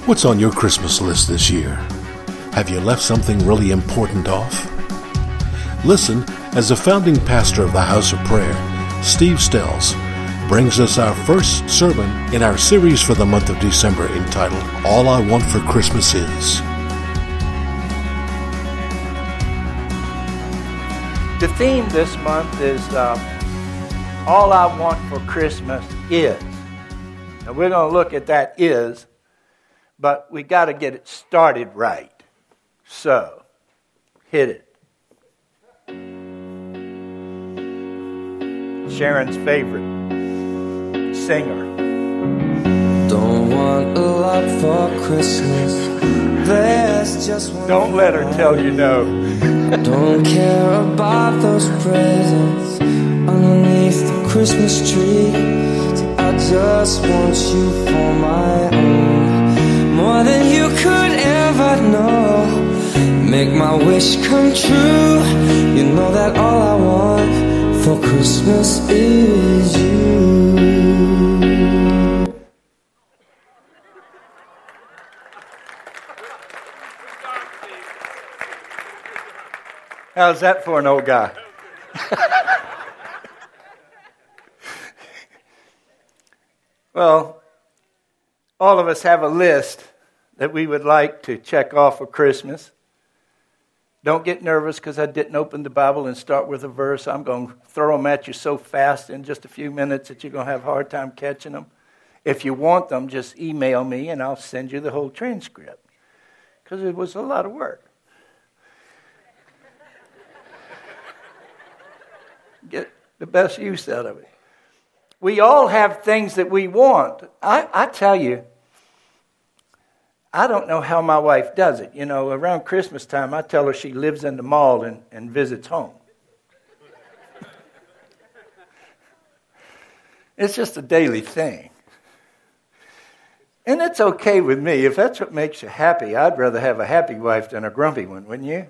What's on your Christmas list this year? Have you left something really important off? Listen as the founding pastor of the House of Prayer, Steve Stells, brings us our first sermon in our series for the month of December entitled, All I Want for Christmas Is. The theme this month is All I Want for Christmas Is. Now we're going to look at that is, but we got to get it started right. So, hit it. Sharon's favorite singer. Don't want a lot for Christmas. There's just one. Don't let her tell you no. Don't care about those presents underneath the Christmas tree. I just want you for my own, more than you could ever know. Make my wish come true. You know that all I want for Christmas is you. How's that for an old guy? Well, all of us have a list that we would like to check off for Christmas. Don't get nervous because I didn't open the Bible and start with a verse. I'm going to throw them at you so fast in just a few minutes that you're going to have a hard time catching them. If you want them, just email me and I'll send you the whole transcript because it was a lot of work. Get the best use out of it. We all have things that we want. I tell you, I don't know how my wife does it. You know, around Christmas time, I tell her she lives in the mall and visits home. It's just a daily thing. And it's okay with me. If that's what makes you happy, I'd rather have a happy wife than a grumpy one, wouldn't you?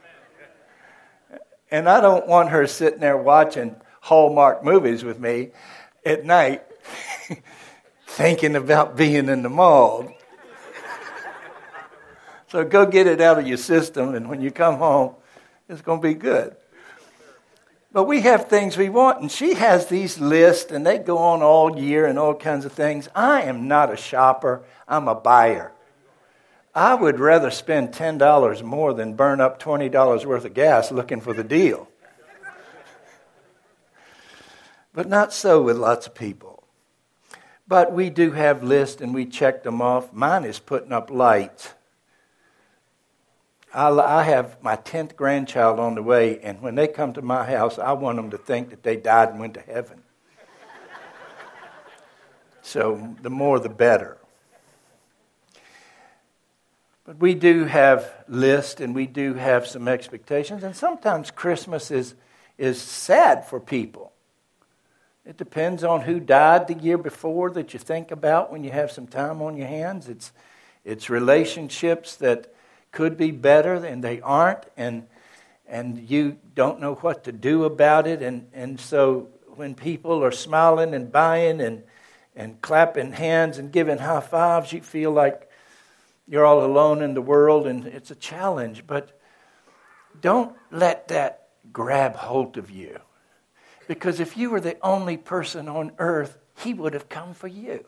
And I don't want her sitting there watching Hallmark movies with me at night thinking about being in the mall. So go get it out of your system, and when you come home, it's going to be good. But we have things we want, and she has these lists, and they go on all year and all kinds of things. I am not a shopper. I'm a buyer. I would rather spend $10 more than burn up $20 worth of gas looking for the deal. But not so with lots of people. But we do have lists, and we check them off. Mine is putting up lights. I have my 10th grandchild on the way, and when they come to my house, I want them to think that they died and went to heaven. So the more the better. But we do have lists, and we do have some expectations, and sometimes Christmas is sad for people. It depends on who died the year before that you think about when you have some time on your hands. It's relationships that could be better and they aren't, and you don't know what to do about it. And so when people are smiling and buying and clapping hands and giving high fives, you feel like you're all alone in the world, and it's a challenge. But don't let that grab hold of you. Because if you were the only person on earth, he would have come for you.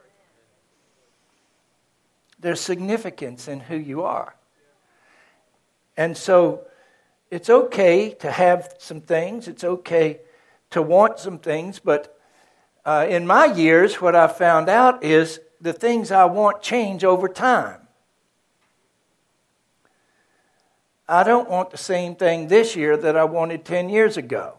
There's significance in who you are. And so it's okay to have some things. It's okay to want some things. But in my years, what I found out is the things I want change over time. I don't want the same thing this year that I wanted 10 years ago.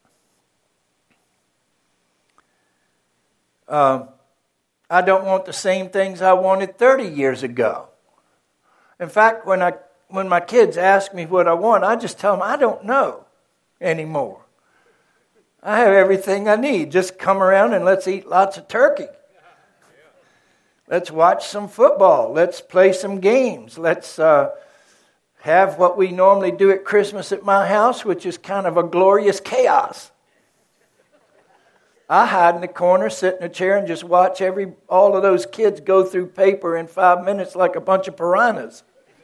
I don't want the same things I wanted 30 years ago. In fact, when my kids ask me what I want, I just tell them I don't know anymore. I have everything I need. Just come around and let's eat lots of turkey. Let's watch some football. Let's play some games. Let's have what we normally do at Christmas at my house, which is kind of a glorious chaos. I hide in the corner, sit in a chair, and just watch all of those kids go through paper in 5 minutes like a bunch of piranhas.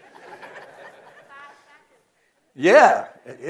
Yeah,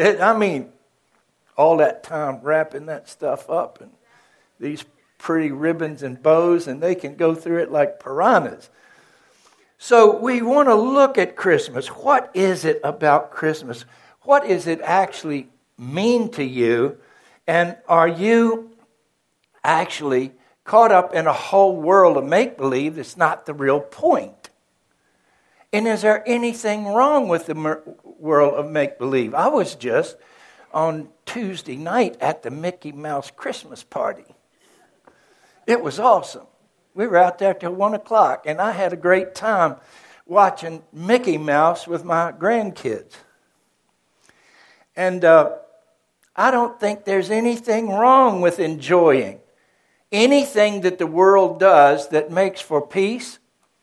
all that time wrapping that stuff up and these pretty ribbons and bows, and they can go through it like piranhas. So we want to look at Christmas. What is it about Christmas? What does it actually mean to you? And are you actually caught up in a whole world of make-believe that's not the real point? And is there anything wrong with the world of make-believe? I was just on Tuesday night at the Mickey Mouse Christmas party. It was awesome. We were out there till 1 o'clock, and I had a great time watching Mickey Mouse with my grandkids. And I don't think there's anything wrong with enjoying anything that the world does that makes for peace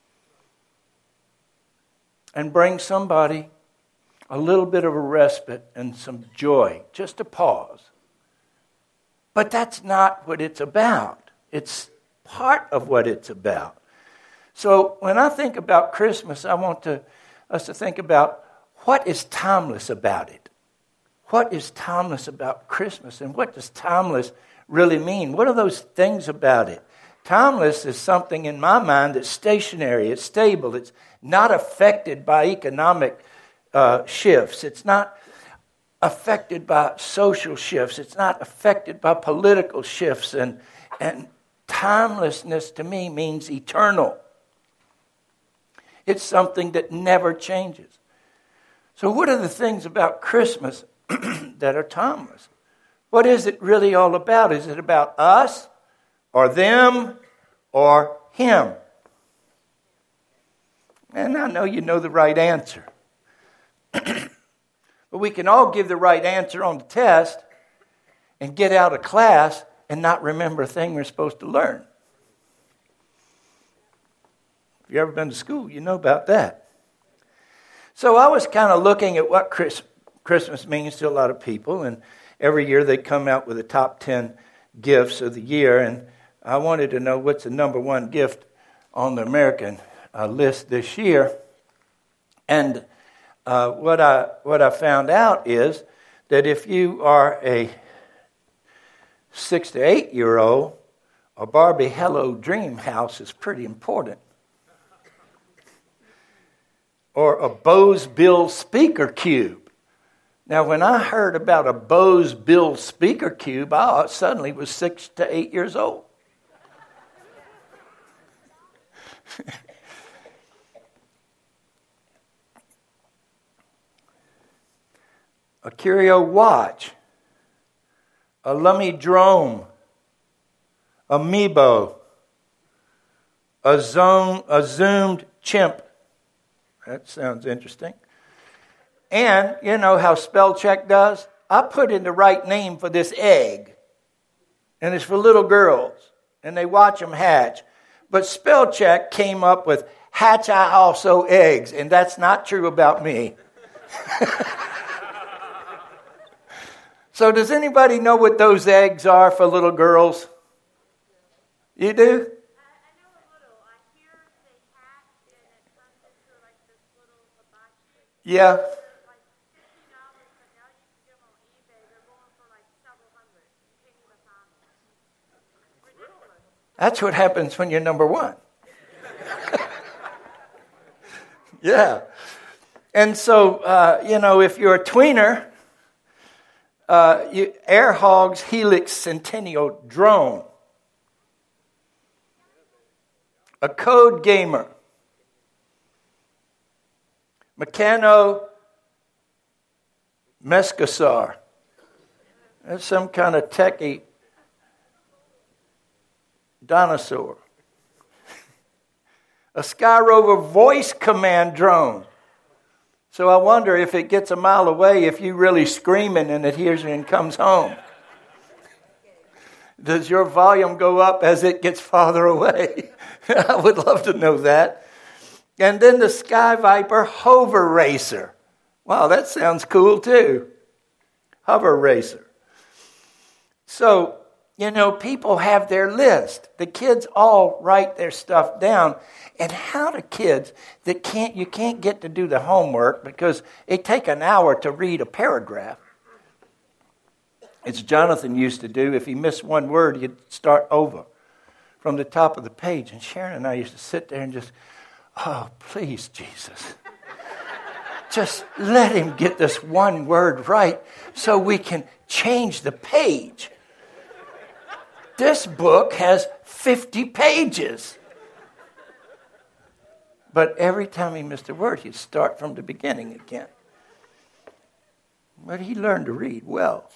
and brings somebody a little bit of a respite and some joy, just a pause. But that's not what it's about. It's part of what it's about. So when I think about Christmas, I want us to think about what is timeless about it. What is timeless about Christmas? And what does timeless really mean? What are those things about it? Timeless is something in my mind that's stationary, it's stable, it's not affected by economic shifts. It's not affected by social shifts. It's not affected by political shifts. And timelessness to me means eternal. It's something that never changes. So what are the things about Christmas that are timeless? What is it really all about? Is it about us or them or him? And I know you know the right answer. But we can all give the right answer on the test and get out of class and not remember a thing we're supposed to learn. If you've ever been to school, you know about that. So I was kind of looking at what Christmas means to a lot of people, and every year they come out with the top 10 gifts of the year, and I wanted to know what's the number one gift on the American list this year. And what I found out is that if you are a 6 to 8 year old, a Barbie Hello Dream house is pretty important. Or a Bose Bill speaker cube. Now, when I heard about a Bose Bill speaker cube, I suddenly was 6 to 8 years old. A Curio watch, a Lummi drone, a Meebo, a zoomed chimp. That sounds interesting. And you know how spell check does? I put in the right name for this egg. And it's for little girls. And they watch them hatch. But spell check came up with hatch I also eggs. And that's not true about me. So does anybody know what those eggs are for little girls? You do? I know a little. I hear they hatch and it turns into like this little hibachi. Yeah. They're like $50, but now you can get them on eBay. They're going for like several hundred. You can't even find them. Ridiculous. That's what happens when you're number one. Yeah. And so, if you're a tweener, Air Hogs Helix Centennial drone, a Code Gamer, Meccano Mescasar. That's some kind of techie dinosaur. A Sky Rover voice command drone. So I wonder if it gets a mile away, if you really screaming and it hears you and comes home. Does your volume go up as it gets farther away? I would love to know that. And then the Sky Viper Hover Racer. Wow, that sounds cool too. Hover Racer. So, You know, people have their list. The kids all write their stuff down. And how do kids that you can't get to do the homework because it take an hour to read a paragraph. As Jonathan used to do, if he missed one word, he'd start over from the top of the page. And Sharon and I used to sit there and just, oh, please, Jesus. Just let him get this one word right so we can change the page. This book has 50 pages. But every time he missed a word, he'd start from the beginning again. But he learned to read well.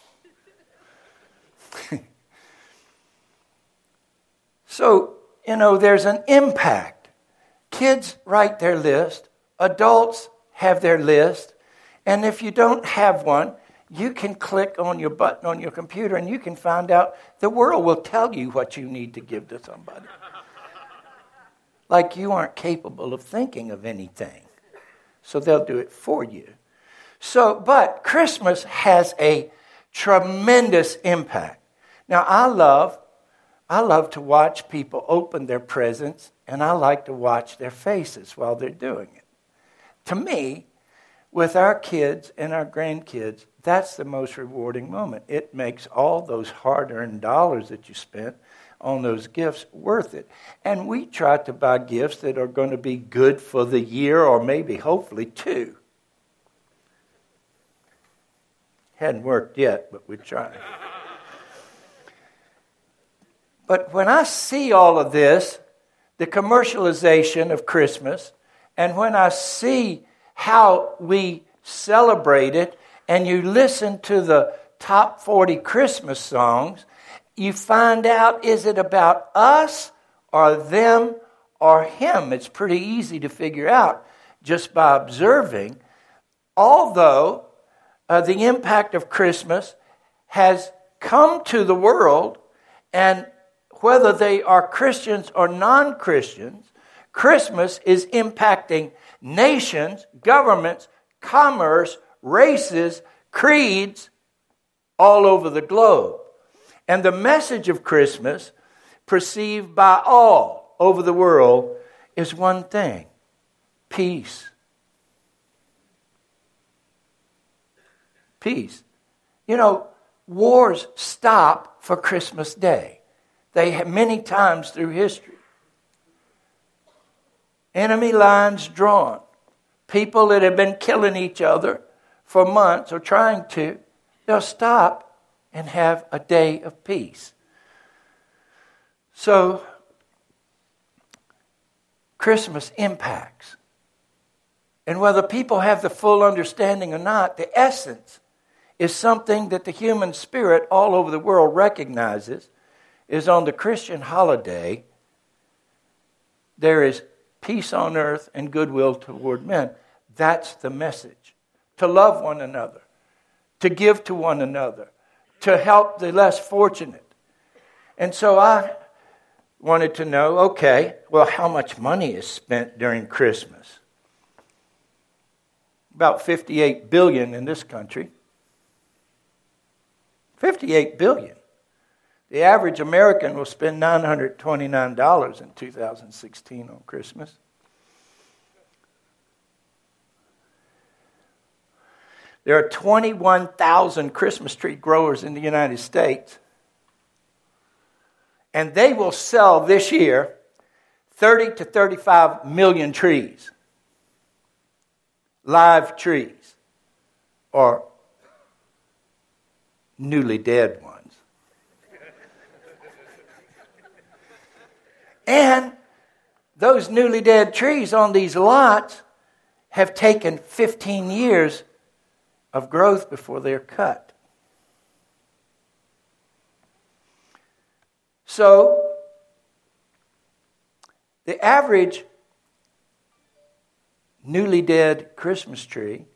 So, you know, there's an impact. Kids write their list. Adults have their list. And if you don't have one, you can click on your button on your computer and you can find out. The world will tell you what you need to give to somebody. Like you aren't capable of thinking of anything. So they'll do it for you. So, but Christmas has a tremendous impact. Now, I love to watch people open their presents, and I like to watch their faces while they're doing it. To me, with our kids and our grandkids, that's the most rewarding moment. It makes all those hard-earned dollars that you spent on those gifts worth it. And we try to buy gifts that are going to be good for the year or maybe, hopefully, two. Hadn't worked yet, but we're trying. But when I see all of this, the commercialization of Christmas, and when I see how we celebrate it, and you listen to the top 40 Christmas songs, you find out, is it about us or them or him? It's pretty easy to figure out just by observing. Although the impact of Christmas has come to the world, and whether they are Christians or non-Christians, Christmas is impacting nations, governments, commerce, races, creeds all over the globe. And the message of Christmas, perceived by all over the world, is one thing: peace. Peace. You know, wars stop for Christmas Day. They have many times through history. Enemy lines drawn. People that have been killing each other for months or trying to, they'll stop and have a day of peace. So, Christmas impacts. And whether people have the full understanding or not, the essence is something that the human spirit all over the world recognizes, is on the Christian holiday, there is peace on earth and goodwill toward men. That's the message. To love one another, to give to one another, to help the less fortunate. And so I wanted to know, okay, well, how much money is spent during Christmas? About $58 billion in this country. $58 billion. The average American will spend $929 in 2016 on Christmas. There are 21,000 Christmas tree growers in the United States. And they will sell this year 30 to 35 million trees. Live trees. Or newly dead ones. And those newly dead trees on these lots have taken 15 years of growth before they're cut. So, the average newly dead Christmas tree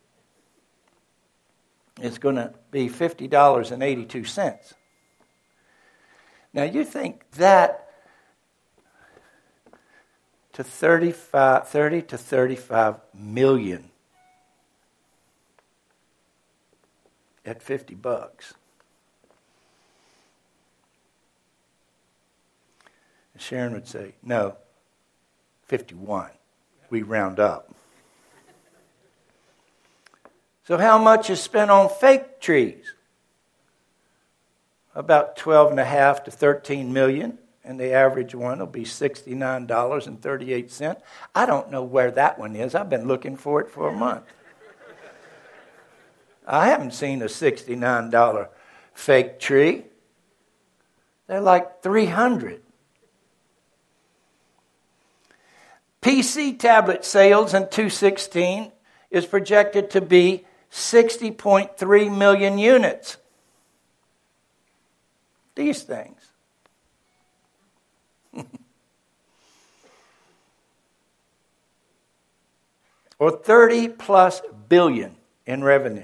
is going to be $50.82. Now, you think that to 30 to 35 million at $50. Sharon would say, no, 51. We round up. So how much is spent on fake trees? About $12.5 to $13 million, and the average one will be $69.38. I don't know where that one is. I've been looking for it for a month. I haven't seen a $69 fake tree. They're like $300. PC tablet sales in 2016 is projected to be 60.3 million units. These things. Or 30 plus billion in revenue.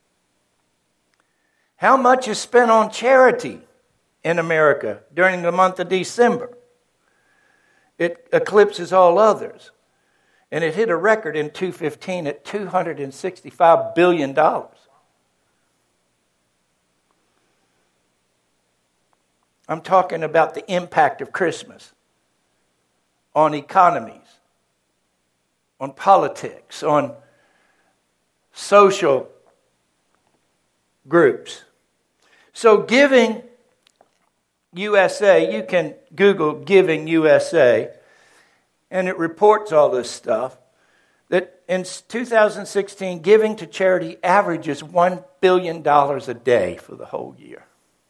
How much is spent on charity in America during the month of December? It eclipses all others. And it hit a record in 2015 at $265 billion. I'm talking about the impact of Christmas on economies, on politics, on social groups. So Giving USA, you can Google Giving USA, and it reports all this stuff, that in 2016, giving to charity averages $1 billion a day for the whole year.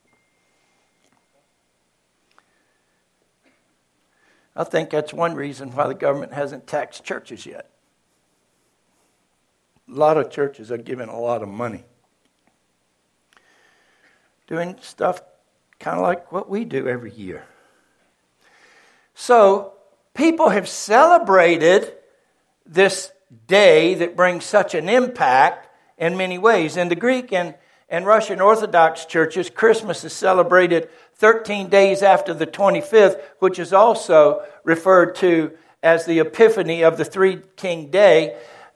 I think that's one reason why the government hasn't taxed churches yet. A lot of churches are giving a lot of money. Doing stuff kind of like what we do every year. So, people have celebrated this day that brings such an impact in many ways. In the Greek and Russian Orthodox churches, Christmas is celebrated 13 days after the 25th, which is also referred to as the Epiphany of the Three Kings Day.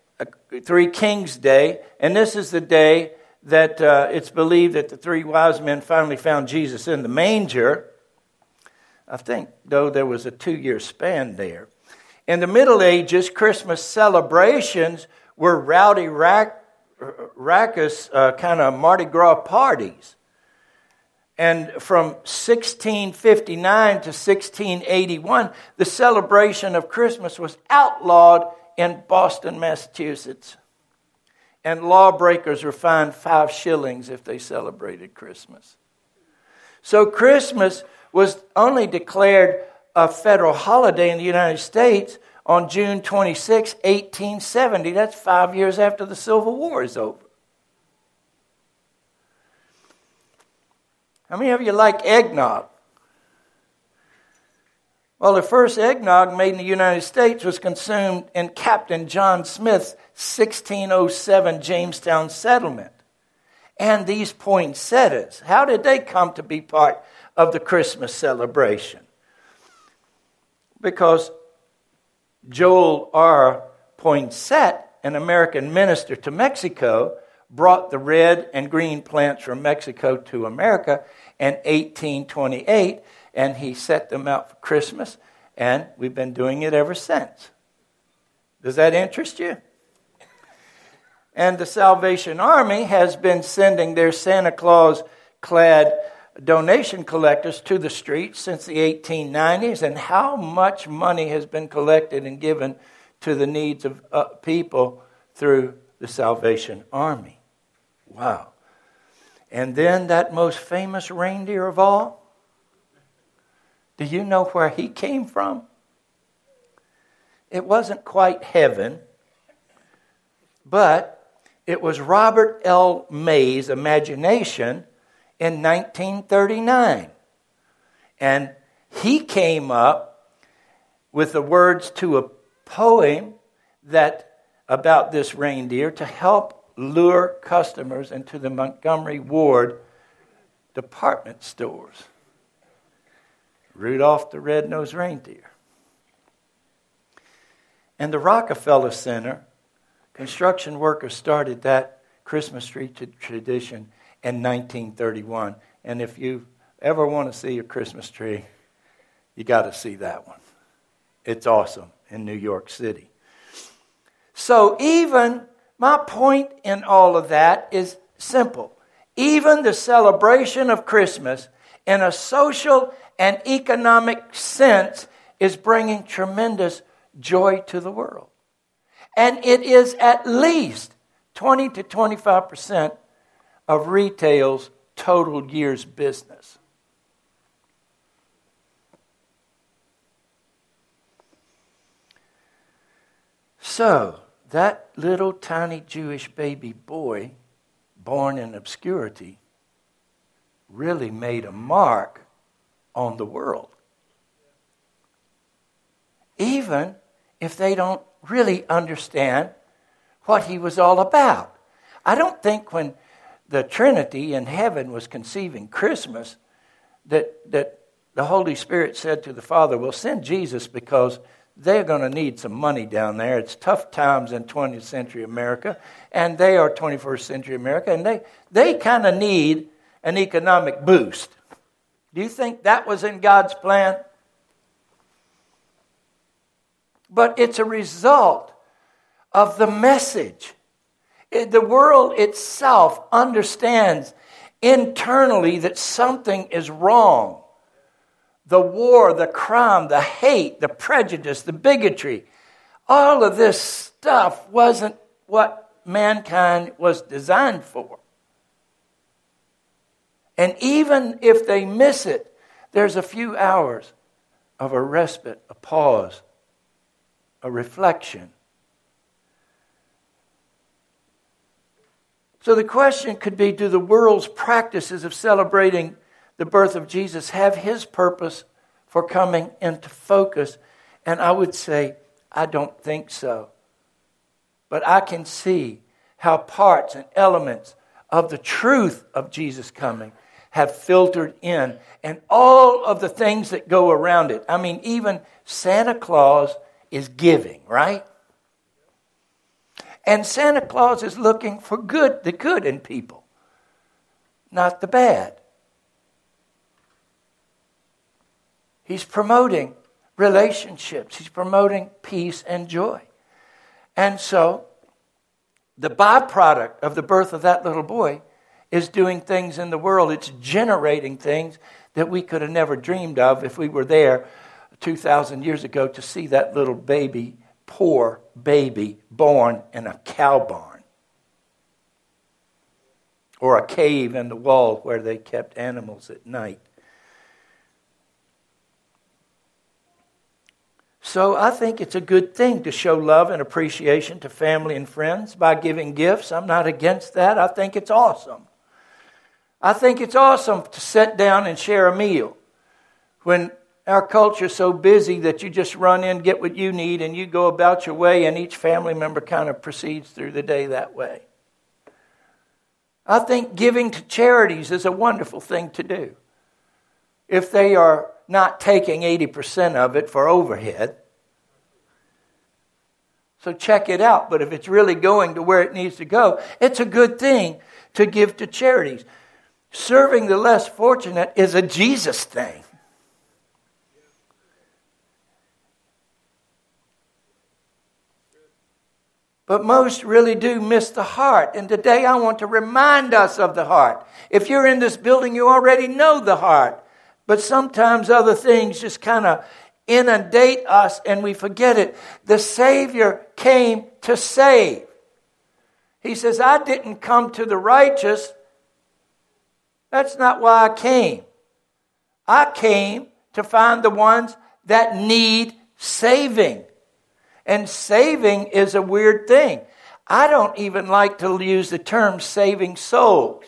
And this is the day that it's believed that the three wise men finally found Jesus in the manger. I think, though, there was a 2-year span there. In the Middle Ages, Christmas celebrations were rowdy, raucous kind of Mardi Gras parties. And from 1659 to 1681, the celebration of Christmas was outlawed in Boston, Massachusetts. And lawbreakers were fined 5 shillings if they celebrated Christmas. So Christmas was only declared a federal holiday in the United States on June 26, 1870. That's 5 years after the Civil War is over. How many of you like eggnog? Well, the first eggnog made in the United States was consumed in Captain John Smith's 1607 Jamestown settlement. And these poinsettias, how did they come to be part of the Christmas celebration? Because Joel R. Poinsett, an American minister to Mexico, brought the red and green plants from Mexico to America in 1828, and he set them out for Christmas, and we've been doing it ever since. Does that interest you? And the Salvation Army has been sending their Santa Claus-clad donation collectors to the streets since the 1890s, and how much money has been collected and given to the needs of people through the Salvation Army. Wow. And then that most famous reindeer of all, do you know where he came from? It wasn't quite heaven, but it was Robert L. May's imagination in 1939. And he came up with the words to a poem about this reindeer to help lure customers into the Montgomery Ward department stores. Rudolph the Red-Nosed Reindeer. And the Rockefeller Center, construction workers started that Christmas tree tradition in 1931. And if you ever want to see a Christmas tree, You got to see that one. It's awesome in New York City. So even, my point in all of that is simple. Even the celebration of Christmas in a social and economic sense is bringing tremendous joy to the world. And it is at least 20 to 25% of retail's total year's business. So, that little tiny Jewish baby boy born in obscurity really made a mark on the world. Even if they don't really understand what he was all about. I don't think when the Trinity in heaven was conceiving Christmas that the Holy Spirit said to the Father, well, send Jesus because they're going to need some money down there. It's tough times in 20th century America, and they are 21st century America, and they kind of need an economic boost. Do you think that was in God's plan? But it's a result of the message. The world itself understands internally that something is wrong. The war, the crime, the hate, the prejudice, the bigotry, all of this stuff wasn't what mankind was designed for. And even if they miss it, there's a few hours of a respite, a pause, a reflection. So the question could be, do the world's practices of celebrating the birth of Jesus have his purpose for coming into focus? And I would say, I don't think so. But I can see how parts and elements of the truth of Jesus coming have filtered in, and all of the things that go around it. I mean, even Santa Claus is giving, right? And Santa Claus is looking for the good in people, not the bad. He's promoting relationships. He's promoting peace and joy. And so, the byproduct of the birth of that little boy is doing things in the world. It's generating things that we could have never dreamed of if we were there 2,000 years ago to see that little baby, poor baby, born in a cow barn. Or a cave in the wall where they kept animals at night. So I think it's a good thing to show love and appreciation to family and friends by giving gifts. I'm not against that. I think it's awesome. I think it's awesome to sit down and share a meal when our culture's so busy that you just run in, get what you need, and you go about your way, and each family member kind of proceeds through the day that way. I think giving to charities is a wonderful thing to do. If they are not taking 80% of it for overhead. So check it out. But if it's really going to where it needs to go, it's a good thing to give to charities. Serving the less fortunate is a Jesus thing. But most really do miss the heart. And today I want to remind us of the heart. If you're in this building, you already know the heart. But sometimes other things just kind of inundate us and we forget it. The Savior came to save. He says, I didn't come to the righteous. That's not why I came. I came to find the ones that need saving. And saving is a weird thing. I don't even like to use the term saving souls.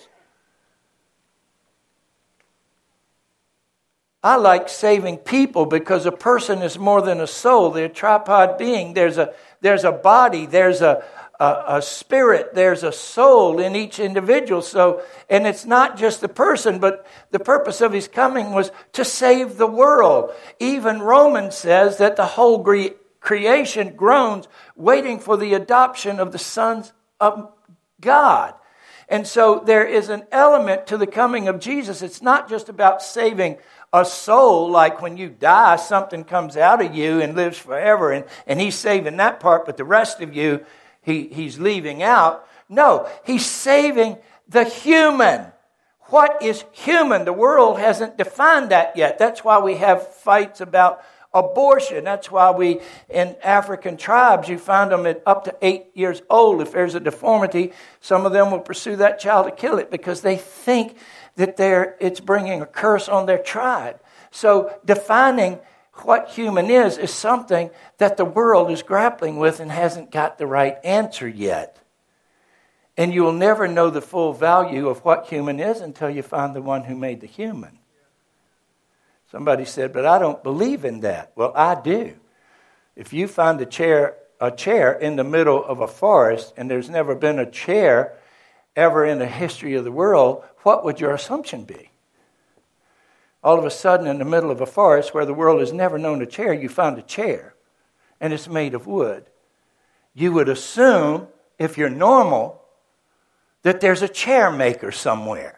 I like saving people because a person is more than a soul. They're a tripod being. There's a body. There's a spirit. There's a soul in each individual. So, and it's not just the person, but the purpose of his coming was to save the world. Even Romans says that the whole creation groans, waiting for the adoption of the sons of God. And so there is an element to the coming of Jesus. It's not just about saving a soul, like when you die, something comes out of you and lives forever, and he's saving that part, but the rest of you, he's leaving out. No, he's saving the human. What is human? The world hasn't defined that yet. That's why we have fights about abortion. That's why we, in African tribes, you find them at up to 8 years old. If there's a deformity, some of them will pursue that child to kill it because they think that it's bringing a curse on their tribe. So defining what human is something that the world is grappling with and hasn't got the right answer yet. And you will never know the full value of what human is until you find the one who made the human. Somebody said, but I don't believe in that. Well, I do. If you find a chair in the middle of a forest, and there's never been a chair ever in the history of the world, what would your assumption be? All of a sudden, in the middle of a forest where the world has never known a chair, you find a chair, and it's made of wood. You would assume, if you're normal, that there's a chair maker somewhere.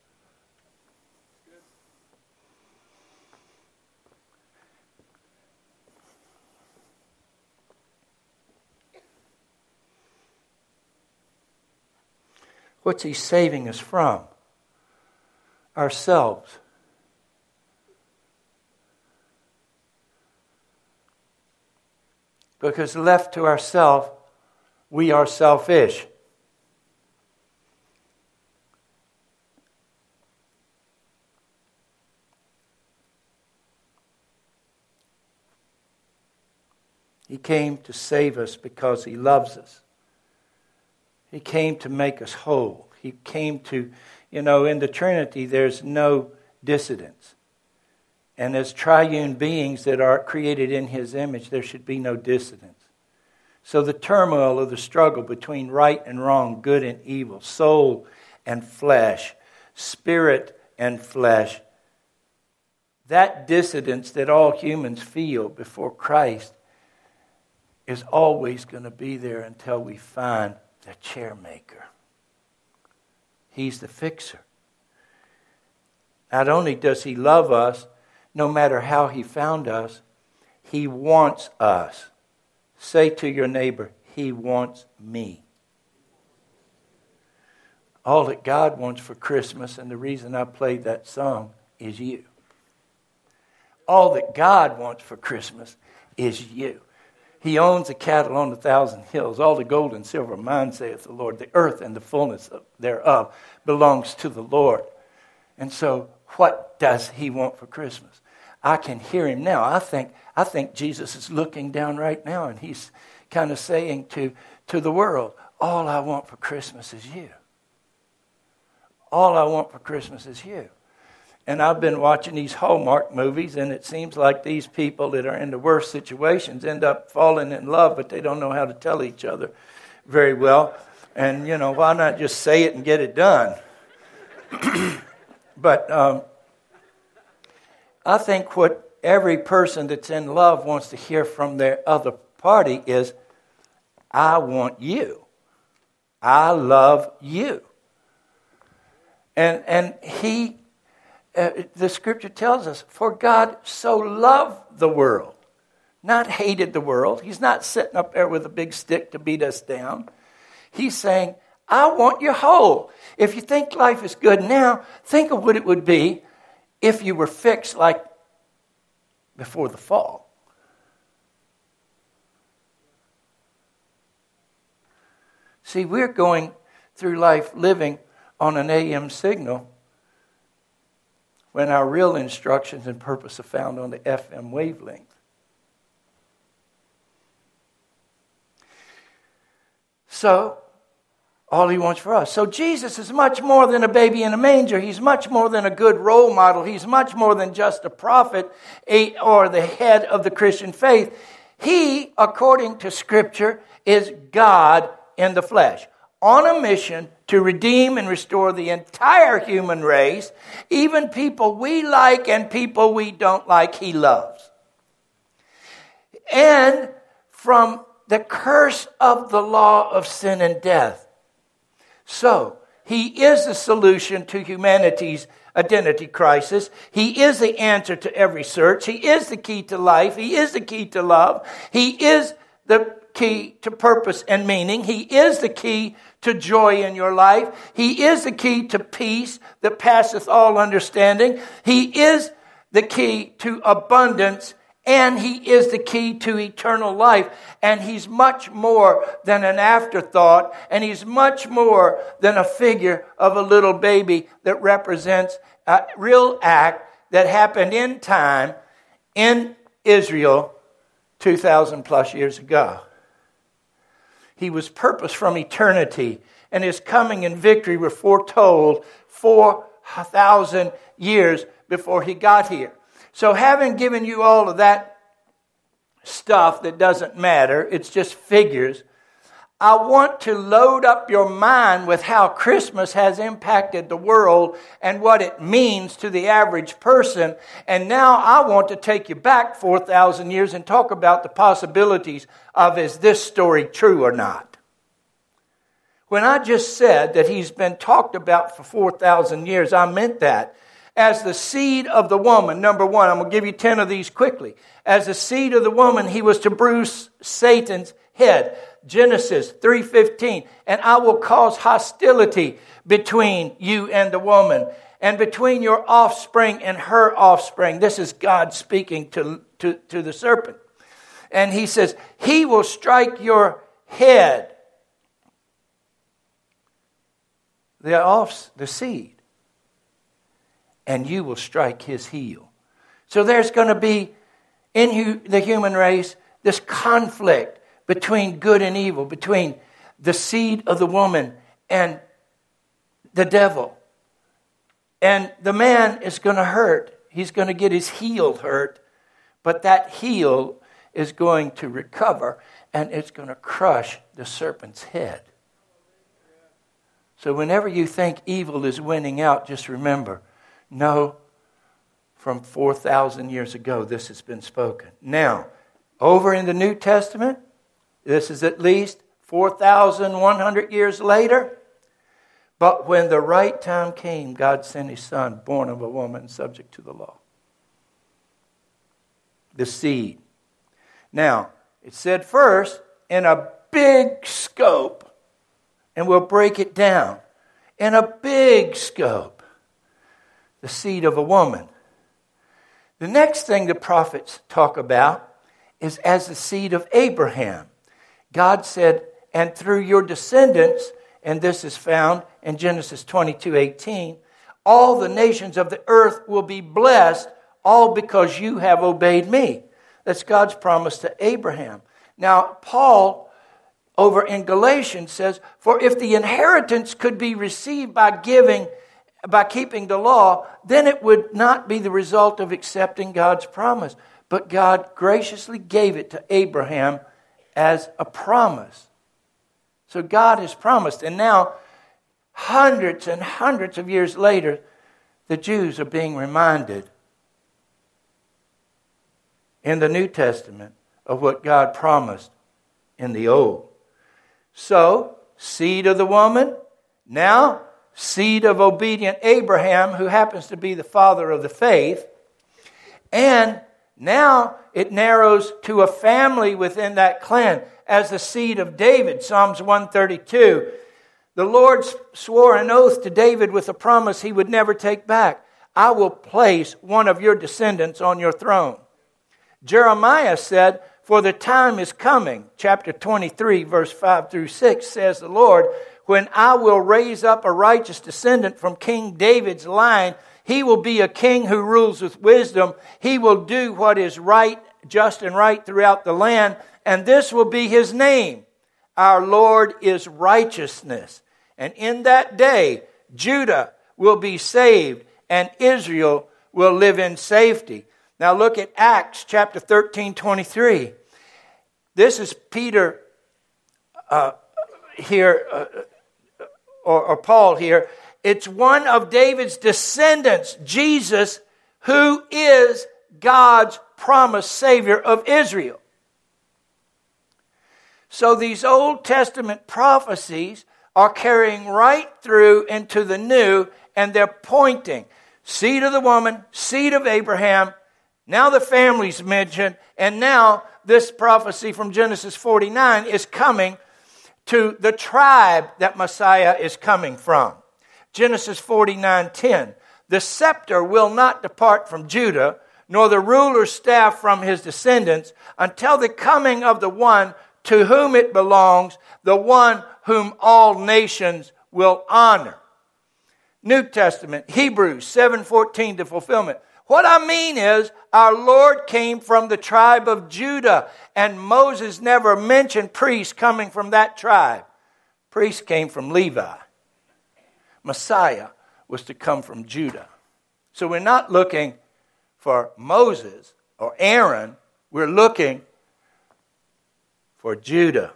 What's he saving us from? Ourselves. Because left to ourselves, we are selfish. He came to save us because he loves us. He came to make us whole. He came to, in the Trinity, there's no dissidence. And as triune beings that are created in his image, there should be no dissidence. So the turmoil of the struggle between right and wrong, good and evil, soul and flesh, spirit and flesh, that dissidence that all humans feel before Christ is always going to be there until we find the chair maker. He's the fixer. Not only does he love us, no matter how he found us, he wants us. Say to your neighbor, he wants me. All that God wants for Christmas, and the reason I played that song, is you. All that God wants for Christmas is you. He owns the cattle on 1,000 hills. All the gold and silver mine, saith the Lord. The earth and the fullness thereof belongs to the Lord. And so, what does he want for Christmas? I can hear him now. I think Jesus is looking down right now, and he's kind of saying to the world, all I want for Christmas is you. All I want for Christmas is you. And I've been watching these Hallmark movies, and it seems like these people that are in the worst situations end up falling in love, but they don't know how to tell each other very well. And, why not just say it and get it done? But I think what every person that's in love wants to hear from their other party is, I want you. I love you. And the scripture tells us, for God so loved the world, not hated the world. He's not sitting up there with a big stick to beat us down. He's saying, I want you whole. If you think life is good now, think of what it would be if you were fixed like before the fall. See, we're going through life living on an AM signal when our real instructions and purpose are found on the FM wavelength. So, all he wants for us. So Jesus is much more than a baby in a manger. He's much more than a good role model. He's much more than just a prophet or the head of the Christian faith. He, according to Scripture, is God in the flesh, on a mission to redeem and restore the entire human race, even people we like and people we don't like, he loves. And from the curse of the law of sin and death. So, He is the solution to humanity's identity crisis. He is the answer to every search. He is the key to life. He is the key to love. He is the key to purpose and meaning. He is the key to joy in your life. He is the key to peace that passeth all understanding. He is the key to abundance, and He is the key to eternal life. And He's much more than an afterthought, and He's much more than a figure of a little baby that represents a real act that happened in time in Israel 2,000 plus years ago. He was purposed from eternity, and His coming and victory were foretold 4,000 years before He got here. So having given you all of that stuff that doesn't matter, it's just figures, I want to load up your mind with how Christmas has impacted the world and what it means to the average person. And now I want to take you back 4,000 years and talk about the possibilities of, is this story true or not? When I just said that He's been talked about for 4,000 years, I meant that. As the seed of the woman, number one, I'm going to give you 10 of these quickly. As the seed of the woman, He was to bruise Satan's head. Genesis 3:15. And I will cause hostility between you and the woman, and between your offspring and her offspring. This is God speaking to the serpent. And He says, He will strike your head, the seed, and you will strike his heel. So there's going to be, in the human race, this conflict between good and evil, between the seed of the woman and the devil. And the man is going to hurt. He's going to get his heel hurt, but that heel is going to recover, and it's going to crush the serpent's head. So whenever you think evil is winning out, just remember, no, from 4,000 years ago, this has been spoken. Now, over in the New Testament, this is at least 4,100 years later. But when the right time came, God sent His Son, born of a woman, subject to the law. The seed. Now, it said first, in a big scope, and we'll break it down. In a big scope. The seed of a woman. The next thing the prophets talk about is as the seed of Abraham. God said, and through your descendants, and this is found in Genesis 22:18, all the nations of the earth will be blessed, all because you have obeyed me. That's God's promise to Abraham. Now, Paul, over in Galatians, says, for if the inheritance could be received by keeping the law, then it would not be the result of accepting God's promise. But God graciously gave it to Abraham as a promise. So God has promised. And now, hundreds and hundreds of years later, the Jews are being reminded in the New Testament of what God promised in the Old. So, seed of the woman, now seed of obedient Abraham, who happens to be the father of the faith. And now it narrows to a family within that clan as the seed of David. Psalms 132. The Lord swore an oath to David with a promise He would never take back. I will place one of your descendants on your throne. Jeremiah said, for the time is coming. Chapter 23, verse 5 through 6 says the Lord, when I will raise up a righteous descendant from King David's line, he will be a king who rules with wisdom. He will do what is right, just and right throughout the land. And this will be his name. Our Lord is righteousness. And in that day, Judah will be saved and Israel will live in safety. Now look at Acts chapter 13:23. This is Peter here, or Paul here. It's one of David's descendants, Jesus, who is God's promised Savior of Israel. So these Old Testament prophecies are carrying right through into the new, and they're pointing. Seed of the woman, seed of Abraham. Now the family's mentioned, and now this prophecy from Genesis 49 is coming to the tribe that Messiah is coming from. Genesis 49:10. The scepter will not depart from Judah, nor the ruler's staff from his descendants, until the coming of the one to whom it belongs, the one whom all nations will honor. New Testament, Hebrews 7:14, the fulfillment. What I mean is, our Lord came from the tribe of Judah, and Moses never mentioned priests coming from that tribe. Priests came from Levi. Messiah was to come from Judah. So we're not looking for Moses or Aaron. We're looking for Judah.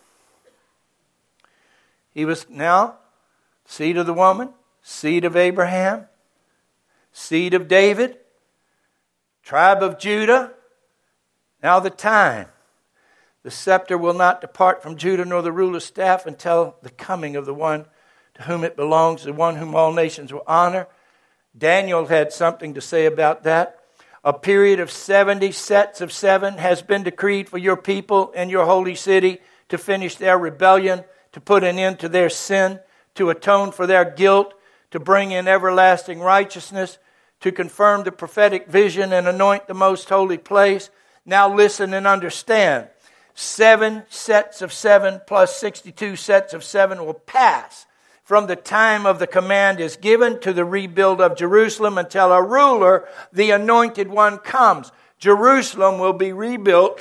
He was now seed of the woman, seed of Abraham, seed of David, tribe of Judah. Now the time. The scepter will not depart from Judah, nor the ruler's staff, until the coming of the one to whom it belongs, the one whom all nations will honor. Daniel had something to say about that. A period of 70 sets of 7 has been decreed for your people and your holy city to finish their rebellion, to put an end to their sin, to atone for their guilt, to bring in everlasting righteousness, to confirm the prophetic vision and anoint the most holy place. Now listen and understand. 7 sets of 7 plus 62 sets of 7 will pass from the time of the command is given to the rebuild of Jerusalem until a ruler, the anointed one, comes. Jerusalem will be rebuilt,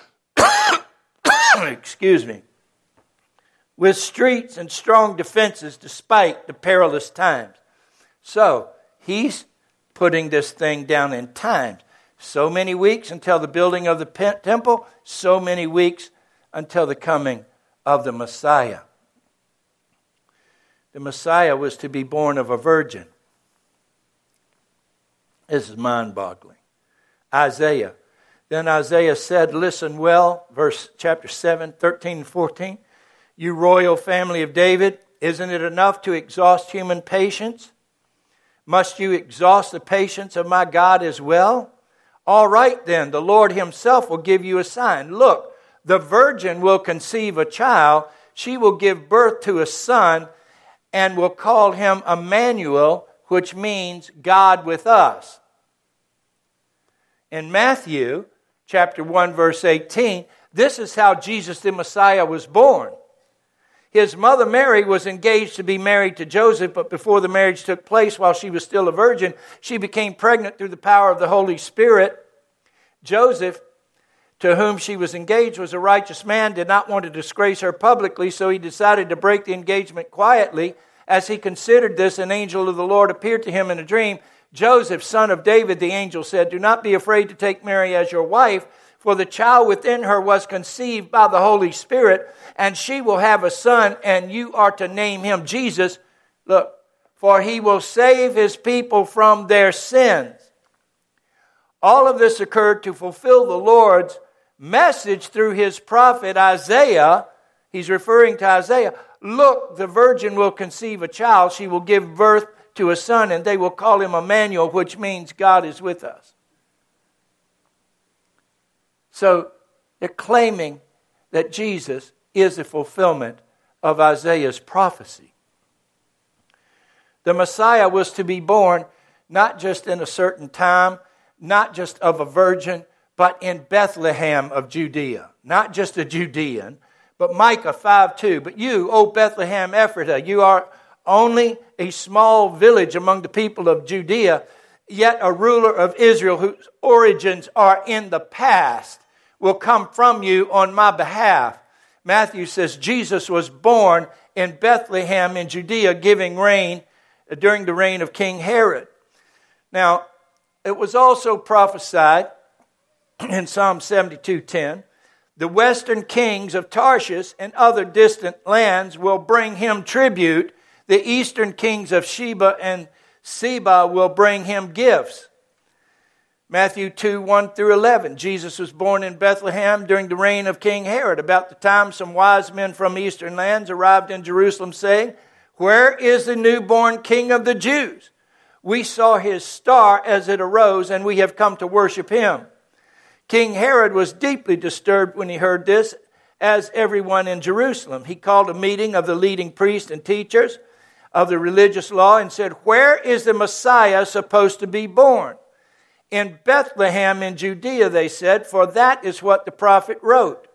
with streets and strong defenses despite the perilous times. So, he's putting this thing down in times. So many weeks until the building of the temple, so many weeks until the coming of the Messiah. The Messiah was to be born of a virgin. This is mind-boggling. Isaiah. Then Isaiah said, listen well, chapter 7, 13 and 14. You royal family of David, isn't it enough to exhaust human patience? Must you exhaust the patience of my God as well? All right then, the Lord himself will give you a sign. Look, the virgin will conceive a child. She will give birth to a son and will call him Emmanuel, which means God with us. In Matthew chapter 1, verse 18, this is how Jesus the Messiah was born. His mother Mary was engaged to be married to Joseph, but before the marriage took place, while she was still a virgin, she became pregnant through the power of the Holy Spirit. Joseph, to whom she was engaged, was a righteous man, did not want to disgrace her publicly, so he decided to break the engagement quietly. As he considered this, an angel of the Lord appeared to him in a dream. Joseph, son of David, the angel said, do not be afraid to take Mary as your wife, for the child within her was conceived by the Holy Spirit, and she will have a son, and you are to name him Jesus. Look, for he will save his people from their sins. All of this occurred to fulfill the Lord's message through his prophet Isaiah. He's referring to Isaiah. Look, the virgin will conceive a child. She will give birth to a son, and they will call him Emmanuel, which means God is with us. So they're claiming that Jesus is the fulfillment of Isaiah's prophecy. The Messiah was to be born not just in a certain time, not just of a virgin, but in Bethlehem of Judea. Not just a Judean, but Micah 5:2. But you, O Bethlehem Ephratah, you are only a small village among the people of Judea, yet a ruler of Israel whose origins are in the past will come from you on my behalf. Matthew says Jesus was born in Bethlehem in Judea, giving reign during the reign of King Herod. Now, it was also prophesied in Psalm 72:10, the western kings of Tarshish and other distant lands will bring him tribute. The eastern kings of Sheba and Seba will bring him gifts. Matthew 2, 1 through 11. Jesus was born in Bethlehem during the reign of King Herod. About the time some wise men from eastern lands arrived in Jerusalem, saying, "Where is the newborn King of the Jews? We saw his star as it arose, and we have come to worship him." King Herod was deeply disturbed when he heard this, as everyone in Jerusalem. He called a meeting of the leading priests and teachers of the religious law and said, "Where is the Messiah supposed to be born?" "In Bethlehem in Judea," they said, "for that is what the prophet wrote.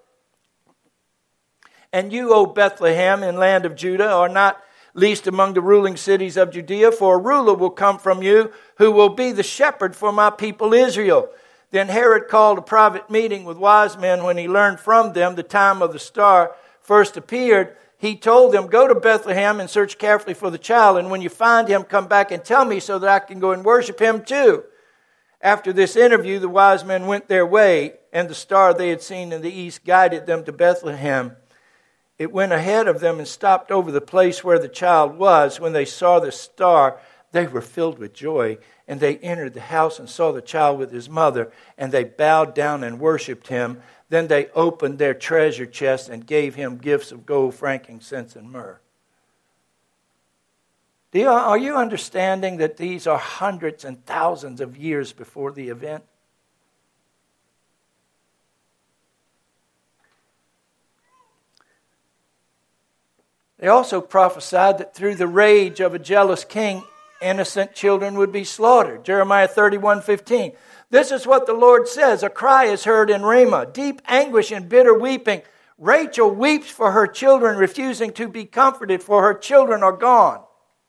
And you, O Bethlehem, in land of Judah, are not least among the ruling cities of Judea, for a ruler will come from you who will be the shepherd for my people Israel." Then Herod called a private meeting with wise men. When he learned from them the time of the star first appeared, he told them, "Go to Bethlehem and search carefully for the child, and when you find him, come back and tell me so that I can go and worship him too." After this interview, the wise men went their way, and the star they had seen in the east guided them to Bethlehem. It went ahead of them and stopped over the place where the child was. When they saw the star, they were filled with joy, and they entered the house and saw the child with his mother, and they bowed down and worshipped him. Then they opened their treasure chest and gave him gifts of gold, frankincense, and myrrh. Are you understanding that these are hundreds and thousands of years before the event? They also prophesied that through the rage of a jealous king, innocent children would be slaughtered. Jeremiah 31:15. "This is what the Lord says, a cry is heard in Ramah, deep anguish and bitter weeping. Rachel weeps for her children, refusing to be comforted, for her children are gone."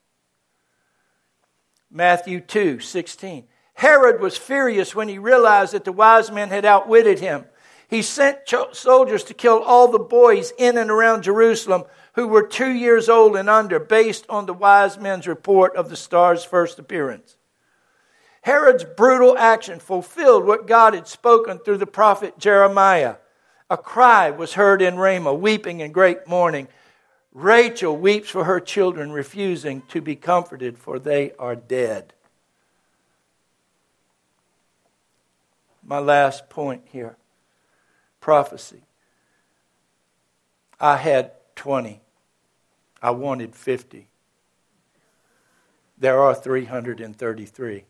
Matthew 2:16. "Herod was furious when he realized that the wise men had outwitted him. He sent soldiers to kill all the boys in and around Jerusalem who were 2 years old and under, based on the wise men's report of the star's first appearance." Herod's brutal action fulfilled what God had spoken through the prophet Jeremiah. A cry was heard in Ramah, weeping in great mourning. Rachel weeps for her children, refusing to be comforted, for they are dead. My last point here. Prophecy. I had 20. I wanted 50. There are 333.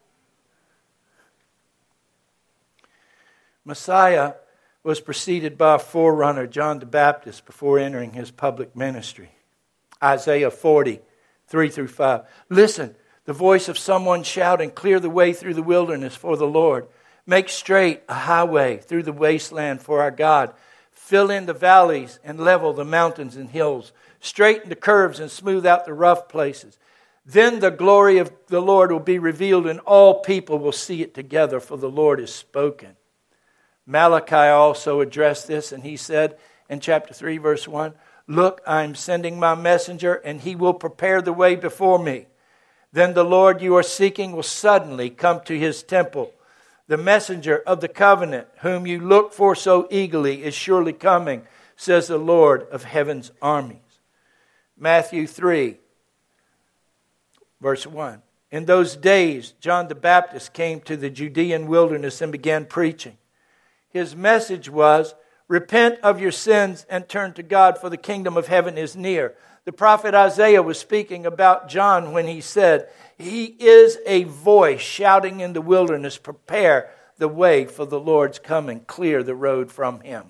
Messiah was preceded by a forerunner, John the Baptist, before entering his public ministry. Isaiah 40, 3 through 5. "Listen, the voice of someone shouting, 'Clear the way through the wilderness for the Lord. Make straight a highway through the wasteland for our God. Fill in the valleys and level the mountains and hills. Straighten the curves and smooth out the rough places. Then the glory of the Lord will be revealed, and all people will see it together, for the Lord has spoken.'" Malachi also addressed this, and he said in chapter 3, verse 1, "Look, I am sending my messenger, and he will prepare the way before me. Then the Lord you are seeking will suddenly come to his temple. The messenger of the covenant, whom you look for so eagerly, is surely coming, says the Lord of heaven's armies." Matthew 3, verse 1. "In those days, John the Baptist came to the Judean wilderness and began preaching. His message was, 'Repent of your sins and turn to God, for the kingdom of heaven is near.'" The prophet Isaiah was speaking about John when he said, "He is a voice shouting in the wilderness, prepare the way for the Lord's coming, clear the road from him."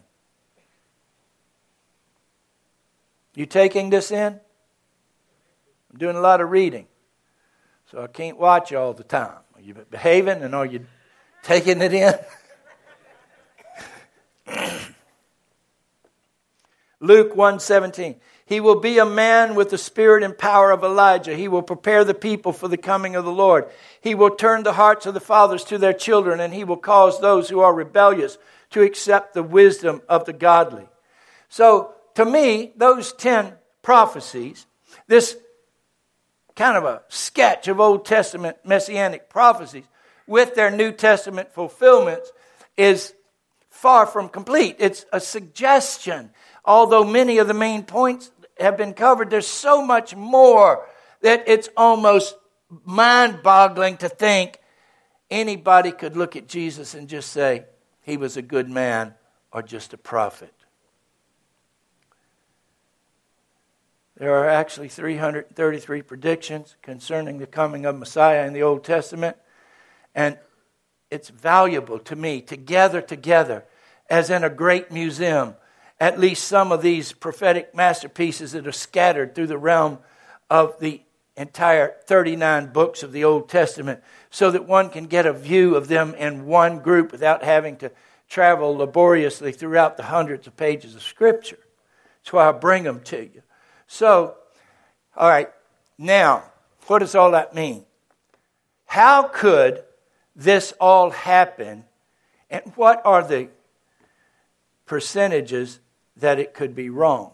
You taking this in? I'm doing a lot of reading, so I can't watch you all the time. Are you behaving, and are you taking it in? Luke 1:17. "He will be a man with the spirit and power of Elijah. He will prepare the people for the coming of the Lord. He will turn the hearts of the fathers to their children, and he will cause those who are rebellious to accept the wisdom of the godly." So, to me, those 10 prophecies, this kind of a sketch of Old Testament messianic prophecies with their New Testament fulfillments, is far from complete. It's a suggestion. Although many of the main points have been covered, there's so much more that it's almost mind-boggling to think anybody could look at Jesus and just say he was a good man or just a prophet. There are actually 333 predictions concerning the coming of Messiah in the Old Testament. And it's valuable to me to gather together, as in a great museum, at least some of these prophetic masterpieces that are scattered through the realm of the entire 39 books of the Old Testament, so that one can get a view of them in one group without having to travel laboriously throughout the hundreds of pages of Scripture. That's why I bring them to you. So, all right, now, what does all that mean? How could this all happen, and what are the percentages that it could be wrong?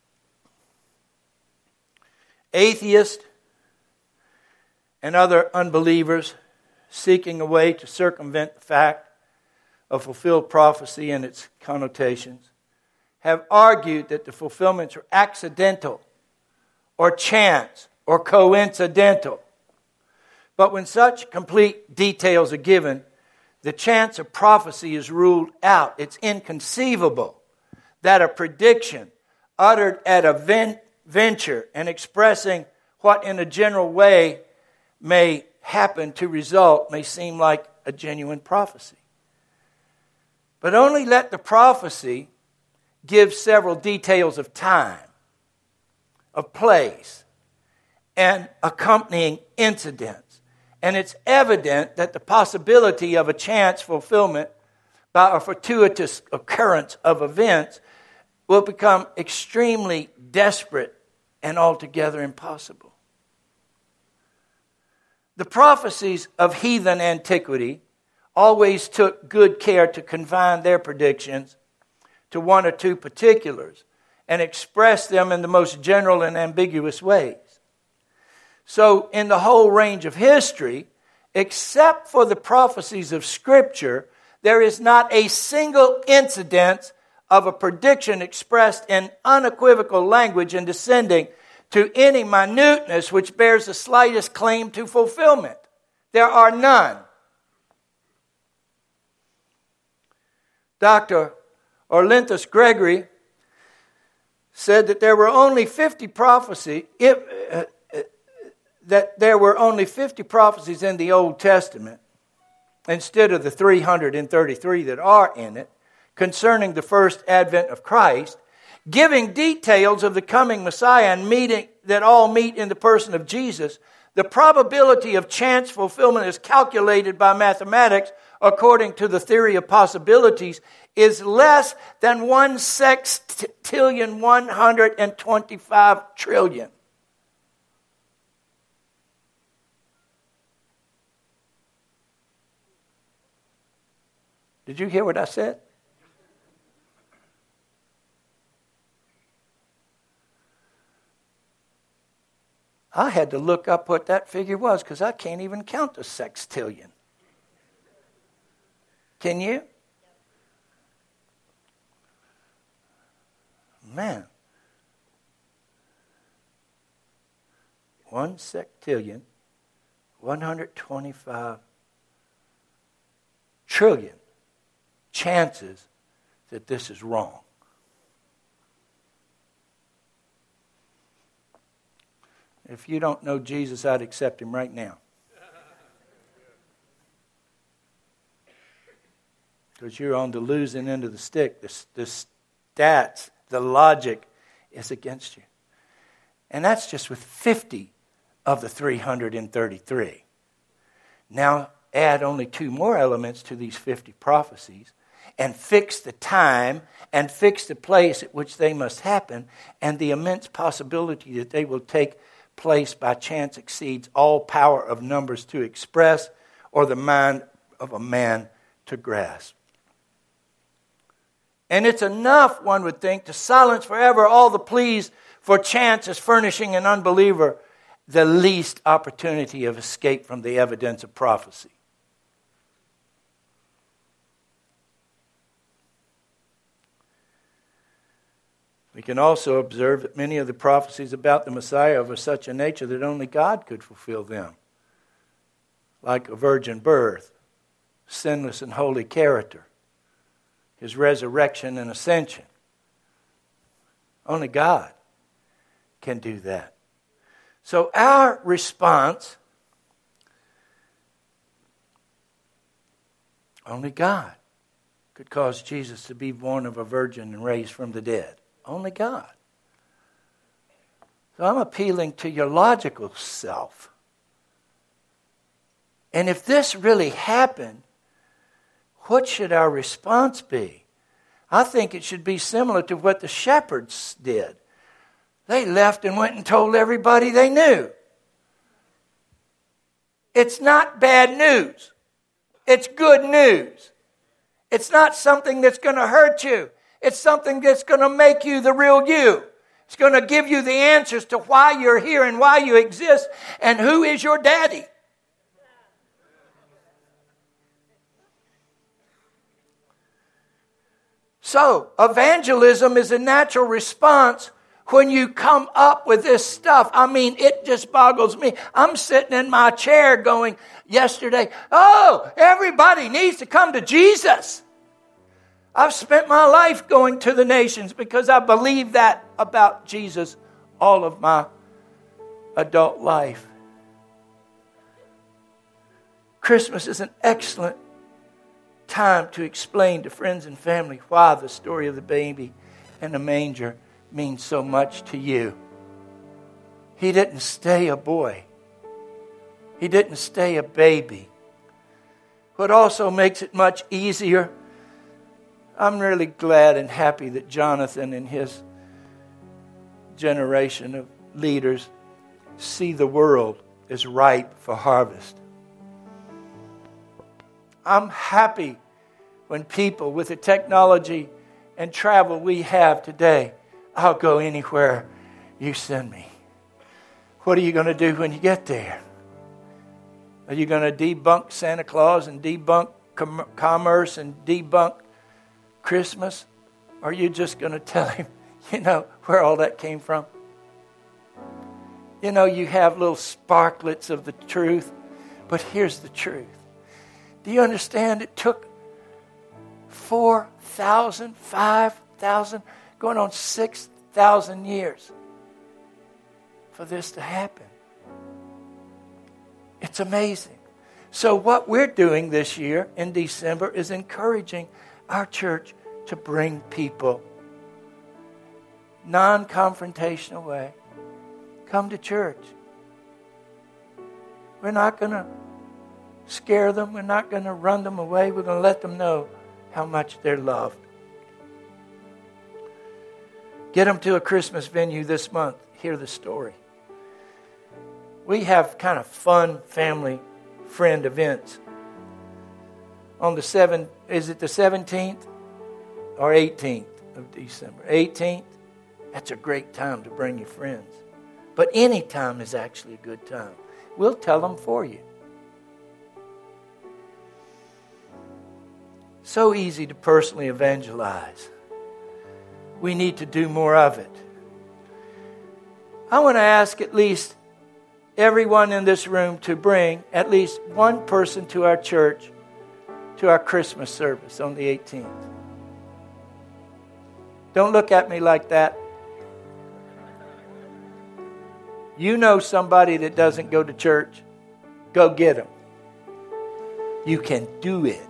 Atheists and other unbelievers seeking a way to circumvent the fact of fulfilled prophecy and its connotations have argued that the fulfillments are accidental or chance or coincidental. But when such complete details are given, the chance of prophecy is ruled out. It's inconceivable that a prediction uttered at a venture and expressing what in a general way may happen to result may seem like a genuine prophecy. But only let the prophecy give several details of time, of place, and accompanying incidents. And it's evident that the possibility of a chance fulfillment by a fortuitous occurrence of events will become extremely desperate and altogether impossible. The prophecies of heathen antiquity always took good care to confine their predictions to one or two particulars and express them in the most general and ambiguous ways. So in the whole range of history, except for the prophecies of Scripture, there is not a single incident of a prediction expressed in unequivocal language and descending to any minuteness which bears the slightest claim to fulfillment. There are none. Dr. Orlinthus Gregory said that there were only 50 prophecies in the Old Testament instead of the 333 that are in it concerning the first advent of Christ, giving details of the coming Messiah and meeting that all meet in the person of Jesus. The probability of chance fulfillment is calculated by mathematics according to the theory of possibilities is less than 1/125 trillion. Did you hear what I said? I had to look up what that figure was because I can't even count a sextillion. Can you? Man. 1/125 trillion chances that this is wrong. If you don't know Jesus, I'd accept him right now. Because you're on the losing end of the stick. The stats, the logic is against you. And that's just with 50 of the 333. Now add only two more elements to these 50 prophecies and fix the time and fix the place at which they must happen, and the immense possibility that they will take place by chance exceeds all power of numbers to express or the mind of a man to grasp. And it's enough, one would think, to silence forever all the pleas for chance as furnishing an unbeliever the least opportunity of escape from the evidence of prophecy. We can also observe that many of the prophecies about the Messiah are of such a nature that only God could fulfill them, like a virgin birth, sinless and holy character, His resurrection and ascension. Only God can do that. So our response, only God could cause Jesus to be born of a virgin and raised from the dead. Only God. So I'm appealing to your logical self. And if this really happened, what should our response be? I think it should be similar to what the shepherds did. They left and went and told everybody they knew. It's not bad news. It's good news. It's not something that's going to hurt you. It's something that's going to make you the real you. It's going to give you the answers to why you're here and why you exist and who is your daddy. So, evangelism is a natural response when you come up with this stuff. I mean, it just boggles me. I'm sitting in my chair going yesterday, oh, everybody needs to come to Jesus. I've spent my life going to the nations because I believe that about Jesus all of my adult life. Christmas is an excellent time to explain to friends and family why the story of the baby in the manger means so much to you. He didn't stay a boy. He didn't stay a baby. What also makes it much easier, I'm really glad and happy that Jonathan and his generation of leaders see the world as ripe for harvest. I'm happy when people, with the technology and travel we have today, I'll go anywhere you send me. What are you going to do when you get there? Are you going to debunk Santa Claus and debunk commerce and debunk Christmas? Or are you just going to tell him, where all that came from? You have little sparklets of the truth, but here's the truth. Do you understand it took 4,000, 5,000, going on 6,000 years for this to happen? It's amazing. So what we're doing this year in December is encouraging our church to bring people non-confrontational way. Come to church. We're not going to scare them. We're not going to run them away. We're going to let them know how much they're loved. Get them to a Christmas venue this month. Hear the story. We have kind of fun family friend events. On the 17th or 18th of December? 18th. That's a great time to bring your friends. But any time is actually a good time. We'll tell them for you. So easy to personally evangelize. We need to do more of it. I want to ask at least everyone in this room to bring at least one person to our church to our Christmas service on the 18th. Don't look at me like that. You know somebody that doesn't go to church. Go get them. You can do it.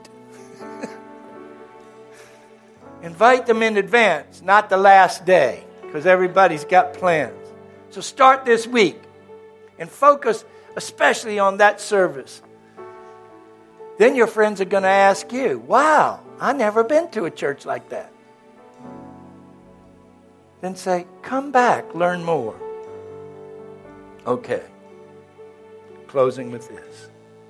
Invite them in advance, not the last day, because everybody's got plans. So start this week and focus especially on that service. Then your friends are going to ask you, wow, I've never been to a church like that. Then say, come back, learn more. Okay. Closing with this.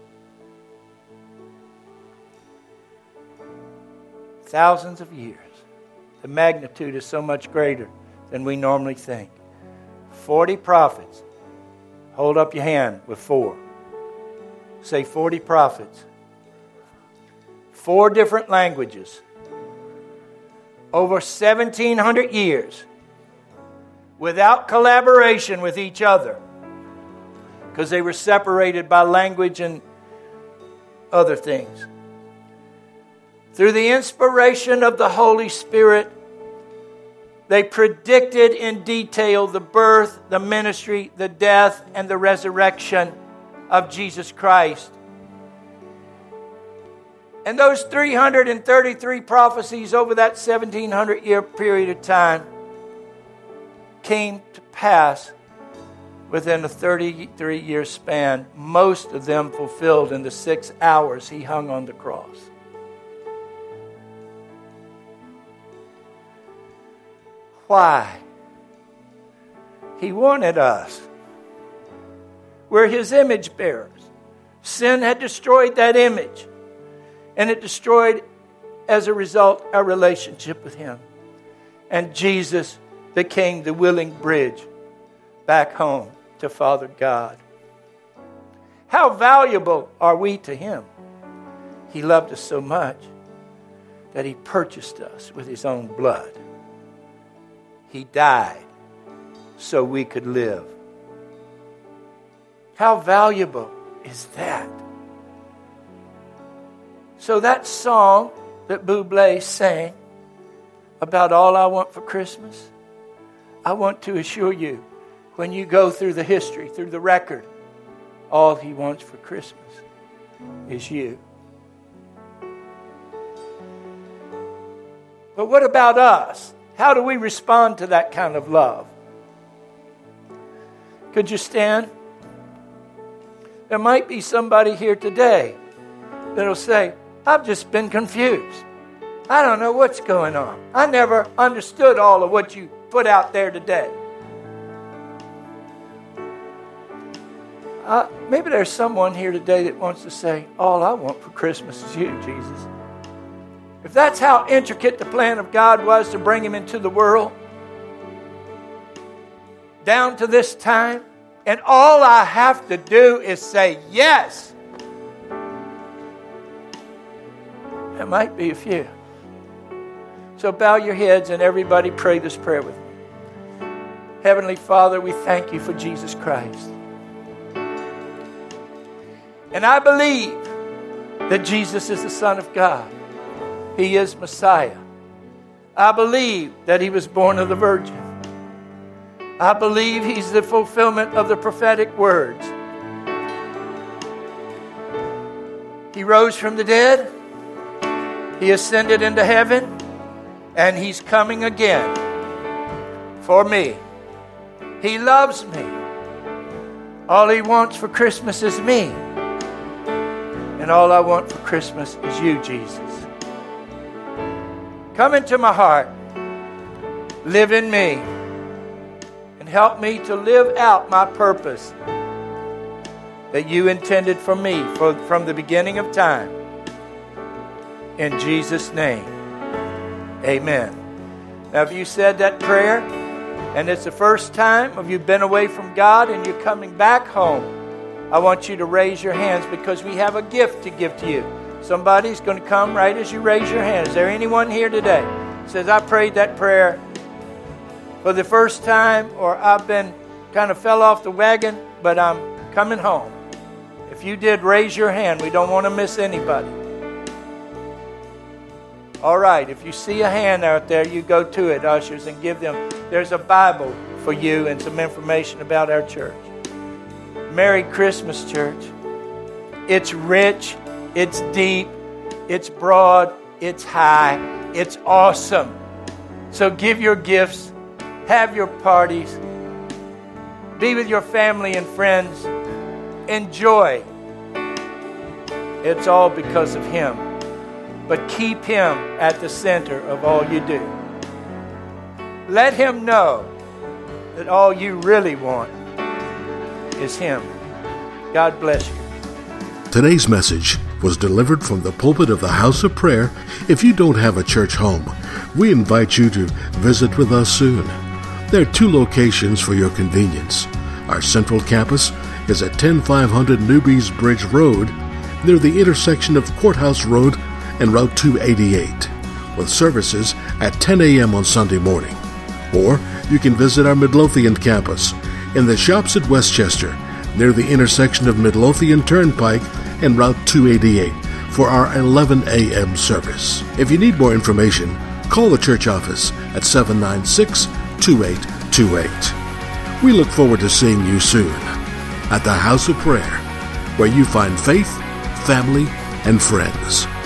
Thousands of years. The magnitude is so much greater than we normally think. 40 prophets. Hold up your hand with 4. Say 40 prophets. 4 different languages. Over 1,700 years. Without collaboration with each other. Because they were separated by language and other things. through the inspiration of the Holy Spirit, they predicted in detail the birth, the ministry, the death, and the resurrection of Jesus Christ. And those 333 prophecies over that 1700-year period of time came to pass within a 33-year span, most of them fulfilled in the 6 hours he hung on the cross. Why? He wanted us. We're His image bearers. Sin had destroyed that image. And it destroyed, as a result, our relationship with Him. And Jesus became the willing bridge back home to Father God. How valuable are we to Him? He loved us so much that He purchased us with His own blood. He died so we could live. How valuable is that? So that song that Bublé sang about all I want for Christmas, I want to assure you, when you go through the history, through the record, all He wants for Christmas is you. But what about us? How do we respond to that kind of love? Could you stand? There might be somebody here today that'll say, I've just been confused. I don't know what's going on. I never understood all of what you put out there today. Maybe there's someone here today that wants to say, all I want for Christmas is you, Jesus. If that's how intricate the plan of God was to bring Him into the world, down to this time, and all I have to do is say yes. There might be a few. So bow your heads and everybody pray this prayer with me. Heavenly Father, we thank You for Jesus Christ. And I believe that Jesus is the Son of God. He is Messiah. I believe that He was born of the Virgin. I believe He's the fulfillment of the prophetic words. He rose from the dead. He ascended into heaven. And He's coming again for me. He loves me. All He wants for Christmas is me. And all I want for Christmas is You, Jesus. Come into my heart. Live in me. And help me to live out my purpose that You intended for me from the beginning of time. In Jesus' name, amen. Now, if you said that prayer, and it's the first time of you've been away from God and you're coming back home, I want you to raise your hands because we have a gift to give to you. Somebody's going to come right as you raise your hand. Is there anyone here today who says, I prayed that prayer for the first time, or I've been kind of fell off the wagon, but I'm coming home? If you did, raise your hand. We don't want to miss anybody. All right, if you see a hand out there, you go to it, ushers, and give them. There's a Bible for you and some information about our church. Merry Christmas, church. It's rich, it's deep, it's broad, it's high, it's awesome. So give your gifts, have your parties, be with your family and friends, enjoy. It's all because of Him. But keep Him at the center of all you do. Let Him know that all you really want is Him. God bless you. Today's message was delivered from the pulpit of the House of Prayer. If you don't have a church home, we invite you to visit with us soon. There are 2 locations for your convenience. Our central campus is at 10500 Newbies Bridge Road, near the intersection of Courthouse Road and Route 288, with services at 10 a.m. on Sunday morning. Or you can visit our Midlothian campus in the Shops at Westchester, near the intersection of Midlothian Turnpike and Route 288, for our 11 a.m. service. If you need more information, call the church office at 796-2828. We look forward to seeing you soon at the House of Prayer, where you find faith, family, and friends.